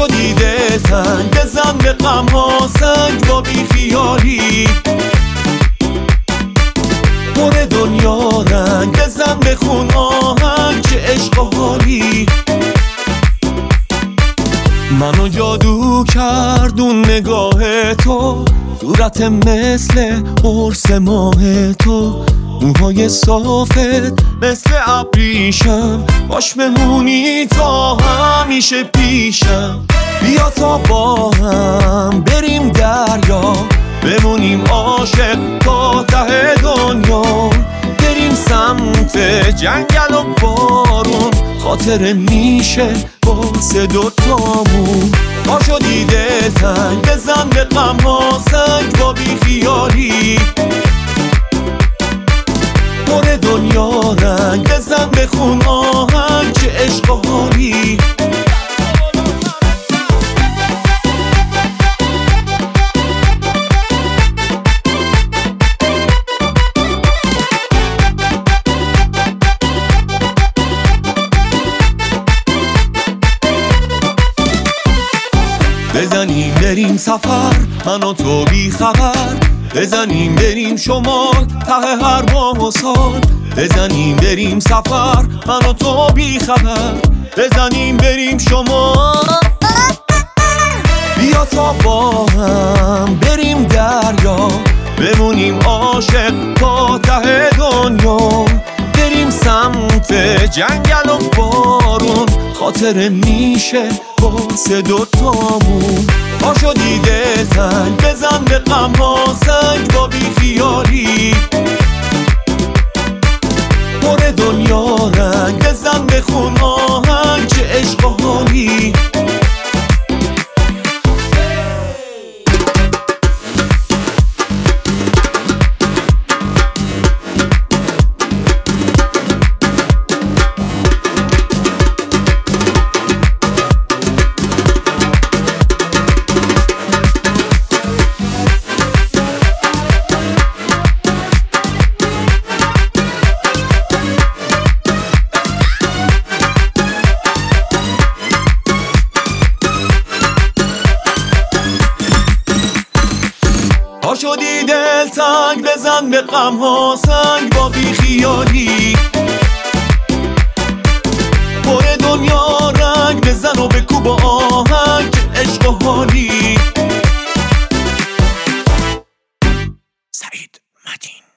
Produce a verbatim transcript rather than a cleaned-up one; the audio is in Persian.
شدی دلتنگ بزن به غم ها سنگ با بی خیالی، پر دنیا رنگ بزن به خون آهنگ چه عشق و حالی. منو جادو کردون نگاه تو، صورت مثل قرص ماه تو، موهای صافت مثل ابریشم، باش بمونی تا همیشه پیشم. بیا تا با هم بریم دریا، بمونیم عاشق تا ته دنیا، بریم سمت جنگل و بارون، خاطر میشه واسه دوتامون. پا شدی دلتنگ بزن به غم ها سنگ با بی خیالی، پر دنیا رنگ بزن به خون آهنگ چه عشق و حالی. بزنیم بریم سفر من و تو بی خبر، بزنیم بریم شمال ته هر ماه و سال، بزنیم بریم سفر من و تو بی خبر، بزنیم بریم شمال. بیا تا با هم بریم دریا، بمونیم عاشق تا ته دنیا، بریم سمت جنگل و بارون، خاطر میشه واسه دوتامون. پا شدی دلتنگ بزن به غم ها سنگ با بی خیالی، پر دنیا رنگ بزن به خون آهنگ چه عشق و حالی. پا شدی دلتنگ بزن به غم ها سنگ با بی خیالی، پر دنیا رنگ بزن و بکوب آهنگ چه عشق و حالی. سعید متین.